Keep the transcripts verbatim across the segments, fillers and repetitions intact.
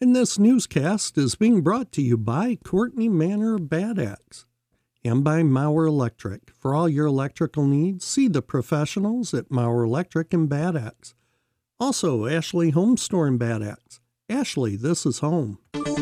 And this newscast is being brought to you by Courtney Manor of Bad Axe and by Mauer Electric. For all your electrical needs, see the professionals at Mauer Electric and Bad Axe. Also, Ashley Home Store in Bad Axe. Ashley, this is home.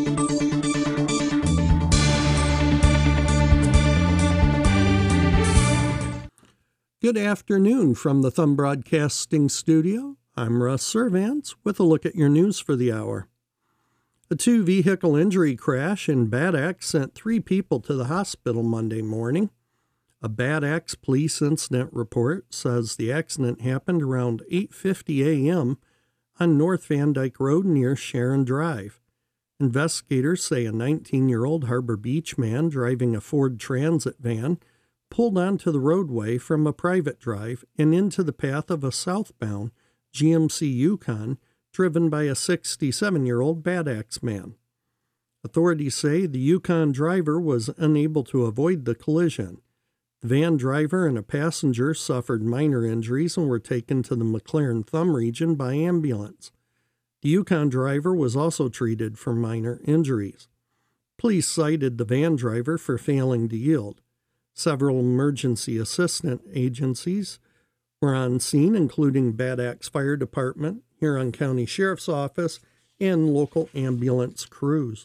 Good afternoon from the Thumb Broadcasting Studio. I'm Russ Servants with a look at your news for the hour. A two-vehicle injury crash in Bad Axe sent three people to the hospital Monday morning. A Bad Axe police incident report says the accident happened around eight fifty a.m. on North Van Dyke Road near Sharon Drive. Investigators say a nineteen-year-old Harbor Beach man driving a Ford Transit van pulled onto the roadway from a private drive and into the path of a southbound G M C Yukon driven by a sixty-seven-year-old Bad Axe man. Authorities say the Yukon driver was unable to avoid the collision. The van driver and a passenger suffered minor injuries and were taken to the McLaren Thumb region by ambulance. The Yukon driver was also treated for minor injuries. Police cited the van driver for failing to yield. Several emergency assistance agencies were on scene, including Bad Axe Fire Department, Huron County Sheriff's Office, and local ambulance crews.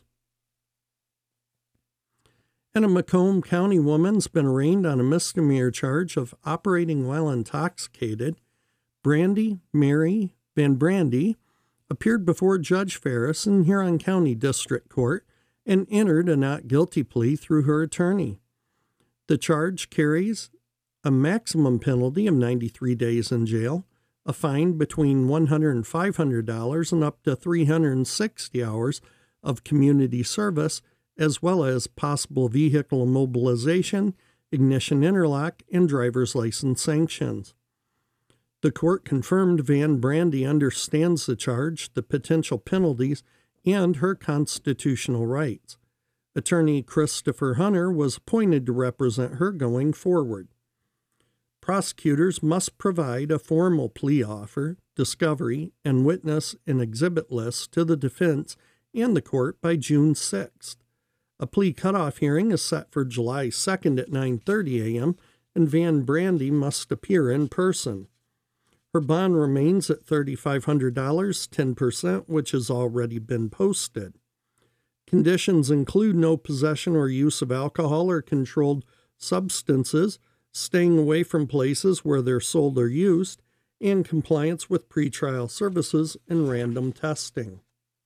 And a Macomb County woman's been arraigned on a misdemeanor charge of operating while intoxicated. Brandy Mary Van Brandy appeared before Judge Ferris in Huron County District Court and entered a not guilty plea through her attorney. The charge carries a maximum penalty of ninety-three days in jail, a fine between one hundred dollars and five hundred dollars, and up to three hundred sixty hours of community service, as well as possible vehicle immobilization, ignition interlock, and driver's license sanctions. The court confirmed Van Brandy understands the charge, the potential penalties, and her constitutional rights. Attorney Christopher Hunter was appointed to represent her going forward. Prosecutors must provide a formal plea offer, discovery, and witness and exhibit list to the defense and the court by June sixth. A plea cutoff hearing is set for July second at nine thirty a.m., and Van Brandy must appear in person. Her bond remains at three thousand five hundred dollars, ten percent, which has already been posted. Conditions include no possession or use of alcohol or controlled substances, staying away from places where they're sold or used, and compliance with pretrial services and random testing.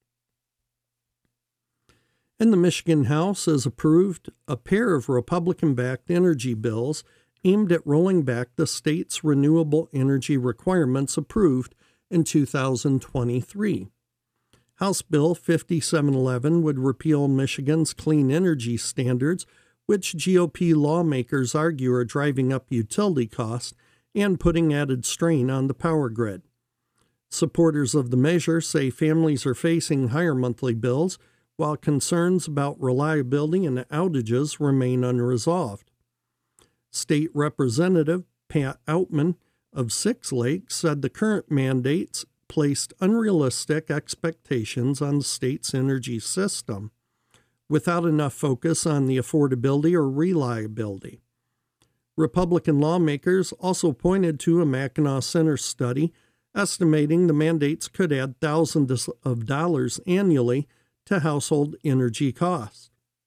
And the Michigan House has approved a pair of Republican-backed energy bills aimed at rolling back the state's renewable energy requirements approved in two thousand twenty-three. House Bill fifty-seven eleven would repeal Michigan's clean energy standards, which G O P lawmakers argue are driving up utility costs and putting added strain on the power grid. Supporters of the measure say families are facing higher monthly bills, while concerns about reliability and outages remain unresolved. State Representative Pat Outman of Six Lakes said the current mandates placed unrealistic expectations on the state's energy system, without enough focus on the affordability or reliability. Republican lawmakers also pointed to a Mackinac Center study estimating the mandates could add thousands of dollars annually to household energy costs.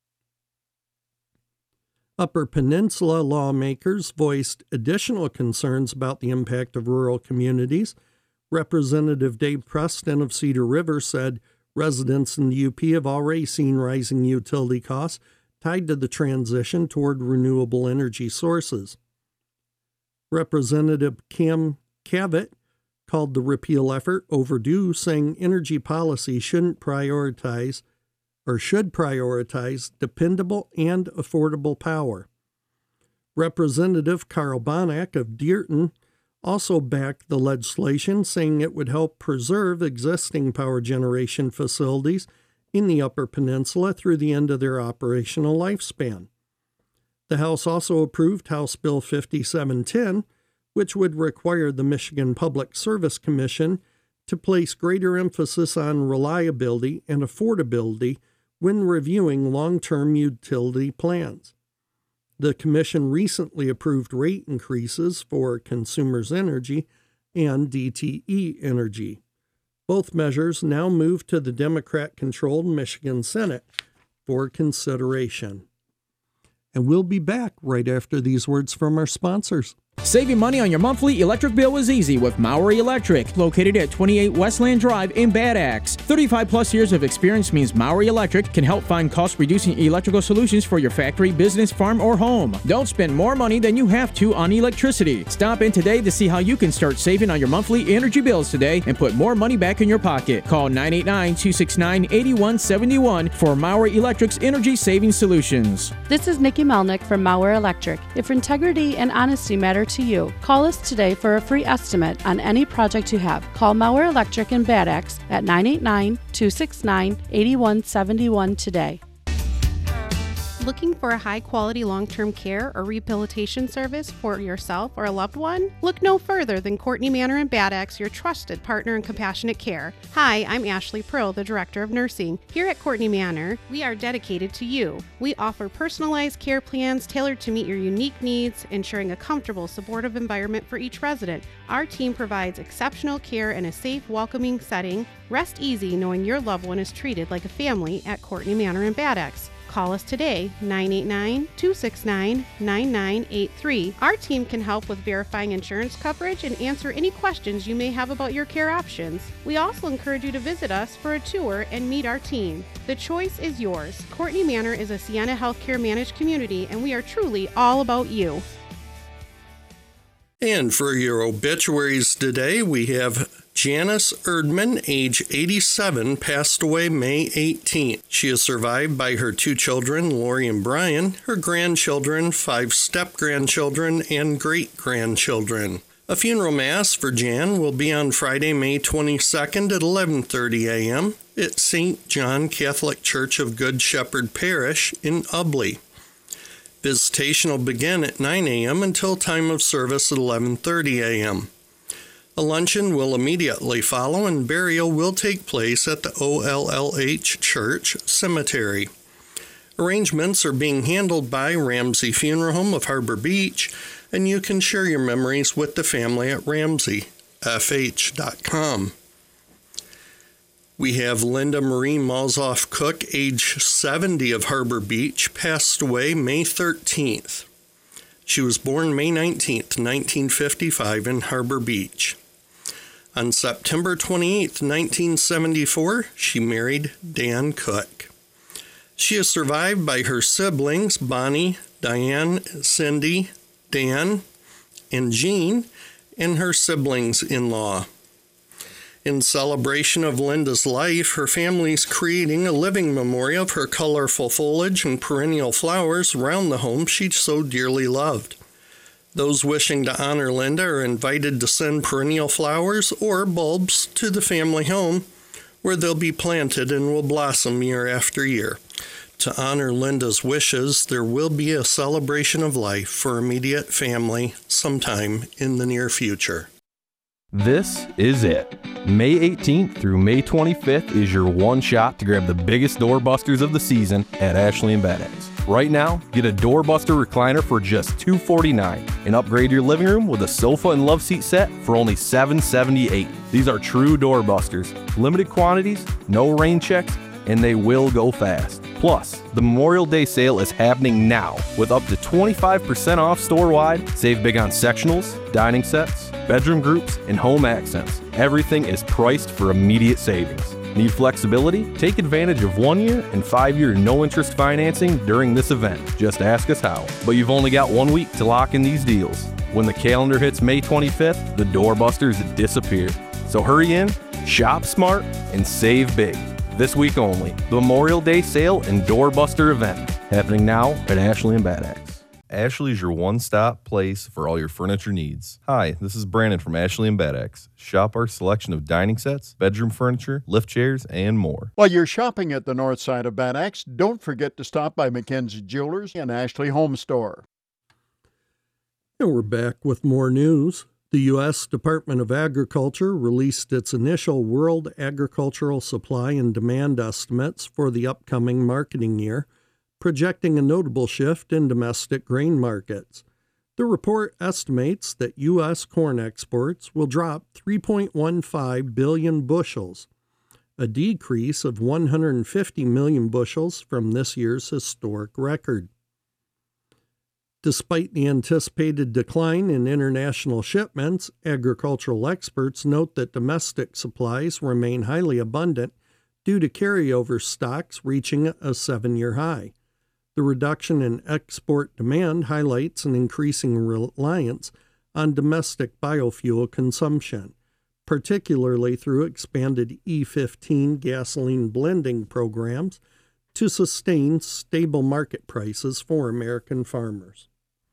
Upper Peninsula lawmakers voiced additional concerns about the impact of rural communities. Representative Dave Preston of Cedar River said residents in the U P have already seen rising utility costs tied to the transition toward renewable energy sources. Representative Cam Cavett called the repeal effort overdue, saying energy policy shouldn't prioritize or should prioritize dependable and affordable power. Representative Carl Bonack of Dearton also backed the legislation, saying it would help preserve existing power generation facilities in the Upper Peninsula through the end of their operational lifespan. The House also approved House Bill fifty-seven ten, which would require the Michigan Public Service Commission to place greater emphasis on reliability and affordability when reviewing long-term utility plans. The Commission recently approved rate increases for Consumers Energy and D T E Energy. Both measures now move to the Democrat-controlled Michigan Senate for consideration. And we'll be back right after these words from our sponsors. Saving money on your monthly electric bill is easy with Maury Electric, located at twenty-eight Westland Drive in Bad Axe. thirty-five plus years of experience means Maury Electric can help find cost-reducing electrical solutions for your factory, business, farm, or home. Don't spend more money than you have to on electricity. Stop in today to see how you can start saving on your monthly energy bills today and put more money back in your pocket. Call nine eight nine, two six nine, eight one seven one for Maury Electric's energy saving solutions. This is Nikki Melnick from Maury Electric. If integrity and honesty matter to you, call us today for a free estimate on any project you have. Call Maury Electric in Bad Axe at nine eight nine, two six nine, eight one seven one today. Looking for a high-quality long-term care or rehabilitation service for yourself or a loved one? Look no further than Courtney Manor in Bad Axe, your trusted partner in compassionate care. Hi, I'm Ashley Pearl, the Director of Nursing. Here at Courtney Manor, we are dedicated to you. We offer personalized care plans tailored to meet your unique needs, ensuring a comfortable, supportive environment for each resident. Our team provides exceptional care in a safe, welcoming setting. Rest easy knowing your loved one is treated like a family at Courtney Manor in Bad Axe. Call us today, nine eight nine, two six nine, nine nine eight three. Our team can help with verifying insurance coverage and answer any questions you may have about your care options. We also encourage you to visit us for a tour and meet our team. The choice is yours. Courtney Manor is a Sienna Healthcare managed community, and we are truly all about you. And for your obituaries today, we have Janice Erdman, age eighty-seven, passed away May eighteenth. She is survived by her two children, Lori and Brian, her grandchildren, five step-grandchildren, and great-grandchildren. A funeral mass for Jan will be on Friday, May twenty-second at eleven thirty a.m. at Saint John Catholic Church of Good Shepherd Parish in Ubley. Visitation will begin at nine a.m. until time of service at eleven thirty a.m. A luncheon will immediately follow, and burial will take place at the O L L H Church Cemetery. Arrangements are being handled by Ramsey Funeral Home of Harbor Beach, and you can share your memories with the family at ramsey f h dot com. We have Linda Marie Malzoff Cook, age seventy, of Harbor Beach, passed away May thirteenth. She was born May nineteenth, nineteen fifty-five, in Harbor Beach. On September twenty-eighth, nineteen seventy-four, she married Dan Cook. She is survived by her siblings, Bonnie, Diane, Cindy, Dan, and Jean, and her siblings-in-law. In celebration of Linda's life, her family is creating a living memorial of her colorful foliage and perennial flowers around the home she so dearly loved. Those wishing to honor Linda are invited to send perennial flowers or bulbs to the family home, where they'll be planted and will blossom year after year. To honor Linda's wishes, there will be a celebration of life for immediate family sometime in the near future. This is it. May eighteenth through May twenty-fifth is your one shot to grab the biggest doorbusters of the season at Ashley and Bad Axe. Right now, get a doorbuster recliner for just two hundred forty-nine dollars and upgrade your living room with a sofa and love seat set for only seven hundred seventy-eight dollars. These are true doorbusters, limited quantities, no rain checks, and they will go fast. Plus, the Memorial Day sale is happening now with up to twenty-five percent off store-wide. Save big on sectionals, dining sets, bedroom groups, and home accents. Everything is priced for immediate savings. Need flexibility? Take advantage of one-year and five-year no-interest financing during this event. Just ask us how. But you've only got one week to lock in these deals. When the calendar hits May twenty-fifth, the doorbusters disappear. So hurry in, shop smart, and save big. This week only, the Memorial Day sale and doorbuster event, happening now at Ashley and Bad Axe. Ashley's your one-stop place for all your furniture needs. Hi, this is Brandon from Ashley and Bad Axe. Shop our selection of dining sets, bedroom furniture, lift chairs, and more. While you're shopping at the north side of Bad Axe, don't forget to stop by McKenzie Jewelers and Ashley Home Store. And we're back with more news. The U S Department of Agriculture released its initial World Agricultural Supply and Demand estimates for the upcoming marketing year, projecting a notable shift in domestic grain markets. The report estimates that U S corn exports will drop three point one five billion bushels, a decrease of one hundred fifty million bushels from this year's historic record. Despite the anticipated decline in international shipments, agricultural experts note that domestic supplies remain highly abundant due to carryover stocks reaching a seven-year high. The reduction in export demand highlights an increasing reliance on domestic biofuel consumption, particularly through expanded E fifteen gasoline blending programs to sustain stable market prices for American farmers.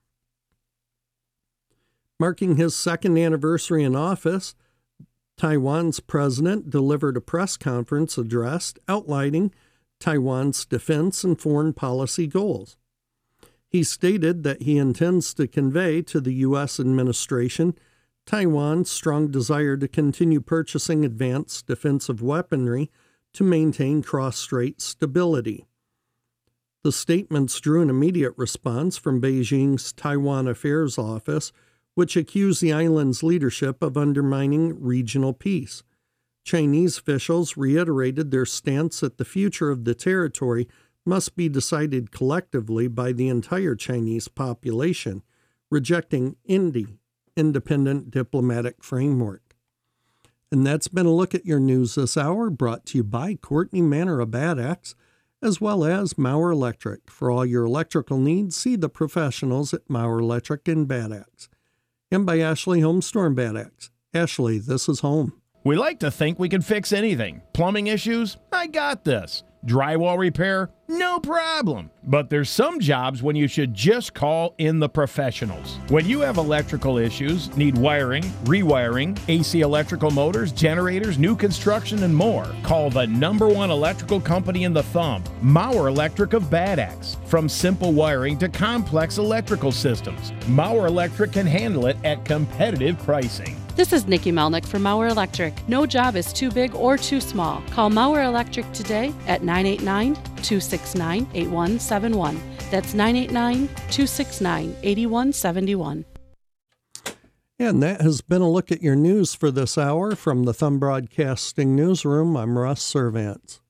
Marking his second anniversary in office, Taiwan's president delivered a press conference address outlining Taiwan's defense and foreign policy goals. He stated that he intends to convey to the U S administration Taiwan's strong desire to continue purchasing advanced defensive weaponry to maintain cross-strait stability. The statements drew an immediate response from Beijing's Taiwan Affairs Office, which accused the island's leadership of undermining regional peace. Chinese officials reiterated their stance that the future of the territory must be decided collectively by the entire Chinese population, rejecting any independent diplomatic framework. And that's been a look at your news this hour, brought to you by Courtney Manor of Bad Axe, as well as Mauer Electric. For all your electrical needs, see the professionals at Mauer Electric in Bad Axe. And by Ashley Home Store in Bad Axe. Ashley, this is home. We like to think we can fix anything. Plumbing issues? I got this. Drywall repair? No problem. But there's some jobs when you should just call in the professionals. When you have electrical issues, need wiring, rewiring, A C electrical motors, generators, new construction, and more, call the number one electrical company in the thumb, Mauer Electric of Bad Axe. From simple wiring to complex electrical systems, Mauer Electric can handle it at competitive pricing. This is Nikki Melnick from Mauer Electric. No job is too big or too small. Call Mauer Electric today at nine eight nine, two six nine, eight one seven one. That's nine eight nine, two six nine, eight one seven one. And that has been a look at your news for this hour. From the Thumb Broadcasting Newsroom, I'm Russ Servants.